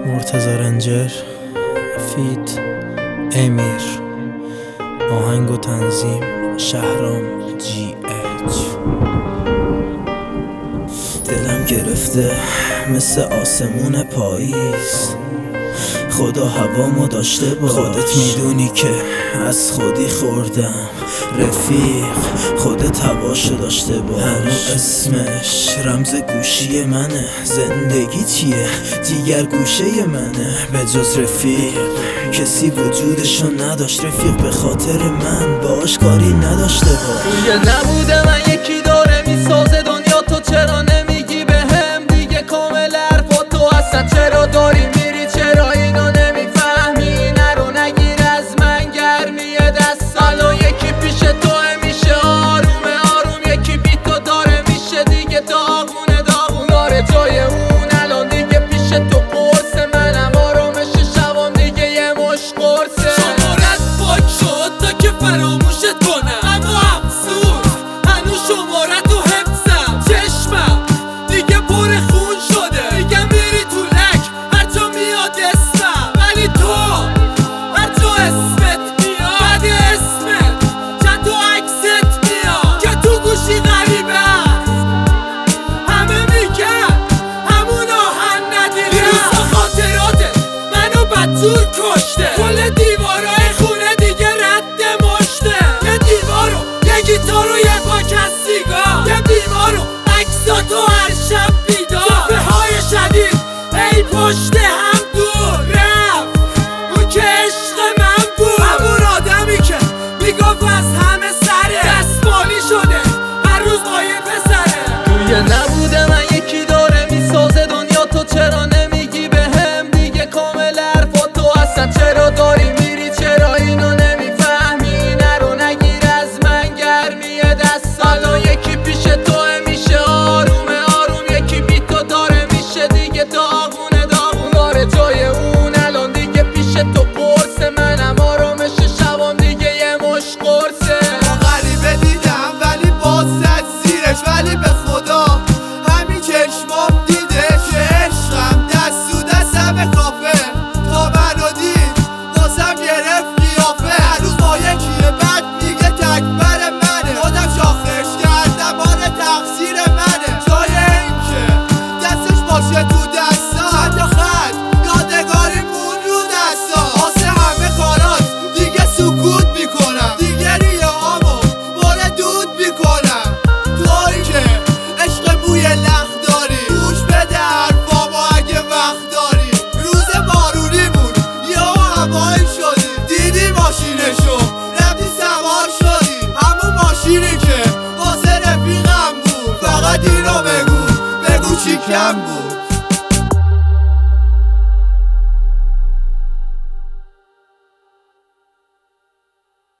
مرتضی رنجر فیت امیر، آهنگ و تنظیم شهرام جی اچ. دلم گرفته مثل آسمون پاییز، خدا هوامو داشته باش. خودت میدونی که از خودی خوردم رفیق، خودت هواشو داشته باش. هنوز اسمش رمز گوشی منه، زندگی چیه دیگر گوشه منه. به جز رفیق کسی وجودشو نداشت، رفیق به خاطر من باش کاری نداشته باش. دیگه نبوده من یکی داره میسازه دنیا، تو چرا نمیگی بهم دیگه کامل حرفاتو اصلا چرا داری میری، چرا اینو نمیفهمی؟ نرو نگیر از من گرمی دست، الان یکی پیش توه میشه آرومه آروم، یکی بی تو داره میشه دیگه داغونه داغون، داره جای اون الان دیگه پیش تو قرصه، منم آرامش شبام دیگه یه مش قرصه. شمارت پاک شد تا که فراموشت کنم، اما افسوس هنوز شمارت تو حفظم. چشمم دیگه پر خون شده، دیگه میری تو لک هر جا میاد اسمم، ولی تو هر جا اسمت میاد بعد اسمت چند تا عکست میاد که تو گوشی غریبه است. همه میگن همون آهن ندیده، روزا خاطراتت منو بدجور کشته، کل دیوارای خونه دیگه رد مشته. یه دیوارو یه گیتارو یه پاک از سیگار، یه بیمارو عکساتو هر شب بیدار، صفحه های شدید ای پشت هم دور رفت اون که عشق من بود، همون آدمی که میگفت از همه سره، دستمالی شده هر روز با یه پسره. دیگه نبوده من یکی داره میسازه دنیا، تو چرا نمیگی بهم دیگه کامل حرفاتو اصلا چرا داری میری، چرا اینو نمیفهمی؟ نرو نگیر از من گرمی دست، الان یکی پیش توه میشه آرومه آروم، یکی بی تو داره میشه دیگه داغونه داغون، داره جای اون الان دیگه پیش تو قرصه، منم آرامش شبام دیگه یه مش قرصه. غریبه دیدم ولی باز زد زیرش، ولی به خدا همین چشمام دیدش که عشقم دست تو دستم کافه، تا منو دید بازم گرفت قیافه، هر روز با یکیه بعد میگه تکبر منه، خودم شاخش کردم آره تقصیر منه، جای این که دستش باشه تو دستم چند تا خط یادگاری مون رو دستم، واسه همه کارات دیگه سکوت میکنم، دیگه ریه هامو باره دود میکنم. تویی که عشق بوی لخ داری، گوش بده حرفامو اگه وقت داری. روز بارونی بود یا هوایی شدی، دیدی ماشینشو رفتی سوار شدی، همون ماشینی که واسه رفیقم بود، فقط اینو بگو چی کم بود.